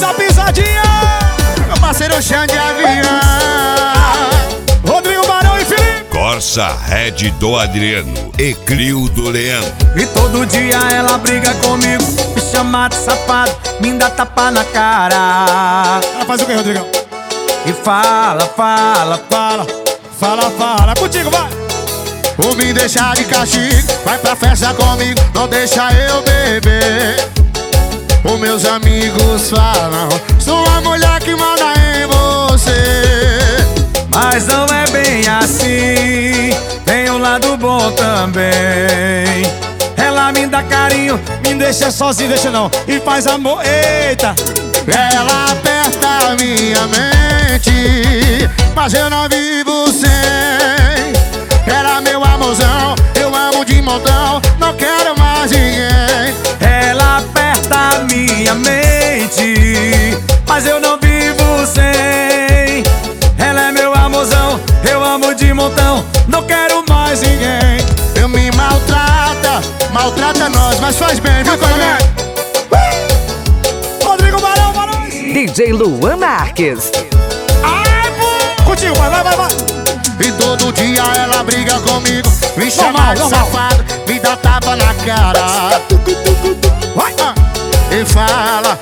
a pisadinha. Meu parceiro Xande de Avião, Rodrigo Barão e Felipe. Corsa Red do Adriano e Crio do Leão. e todo dia ela briga comigo, me chama de safado, me dá tapa na cara Ela faz o que, Rodrigão? e fala. Fala. É contigo, vai. Ou me deixar de castigo, vai pra festa comigo, não deixa eu beber. Os meus amigos falam, sou a mulher que manda em você. Mas não é bem assim, tem um lado bom também. Ela me dá carinho, Me deixa sozinho, deixa não. E faz amor, eita. ela aperta a minha mente, mas eu não vivo sem. Era meu amorzão, eu amo de montão, não quero mais ninguém. Ela aperta a minha mente, mas eu não vivo sem. Ela é meu amorzão, eu amo de montão, não quero mais ninguém. Eu me maltrata nós, mas faz bem, viu, Coronel? Rodrigo Barão. DJ Luan Marques. Ai, pô. Contigo, vai. E todo dia ela briga comigo, me chama de Normal. safado, me dá tapa na cara. Vai. E fala.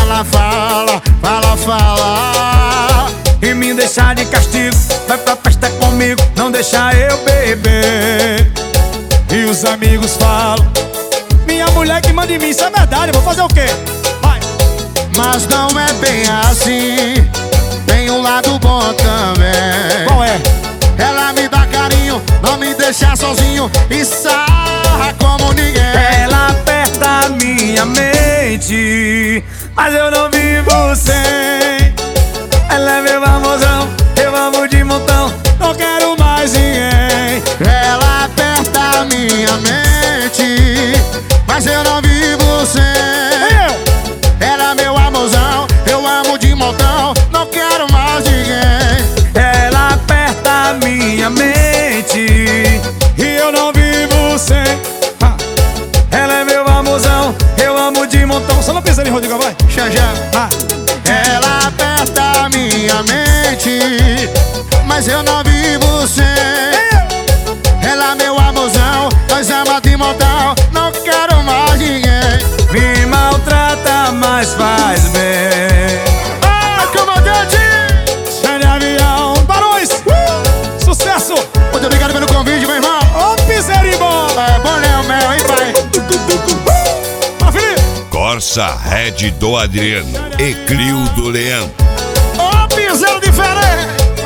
E me deixa de castigo, vai pra festa comigo, não deixa eu beber. E os amigos falam, minha mulher que manda em mim, isso é verdade, vou fazer o quê? Vai. Mas não é bem assim, tem um lado bom também. Qual é? Ela me dá carinho, não me deixa sozinho e sarra como ninguém. Ela aperta a minha mente, mas eu não vivo sem. Ela é meu amorzão, eu amo de montão, Não quero mais ninguém. ela aperta a minha mente, mas eu não vivo sem. Ela é meu amorzão, eu amo de montão, não quero mais ninguém. Ela aperta a minha mente, E eu não vivo sem. ela é meu amorzão, eu amo de montão. Só não pisa ali, Rodrigo, vai. Xanjão. Ah. Ela aperta a minha mente, mas eu não vivo sem. Ela é meu amorzão, nós amamos de montão, não quero mais ninguém. Me maltrata, mas faz bem. Ah, comandante! Xande de Avião. Barões. Sucesso. Muito obrigado pelo convite, meu irmão. Ô, piseirinho. É bom, Léo, mel, hein, pai? Vai, Felipe. Corsa Red do Adriano e Crio do Leão. Ô, piseiro diferente!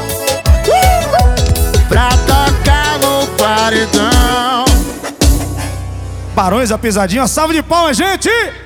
Pra tocar no paredão. Barões, a pisadinha. Salve de palmas, gente.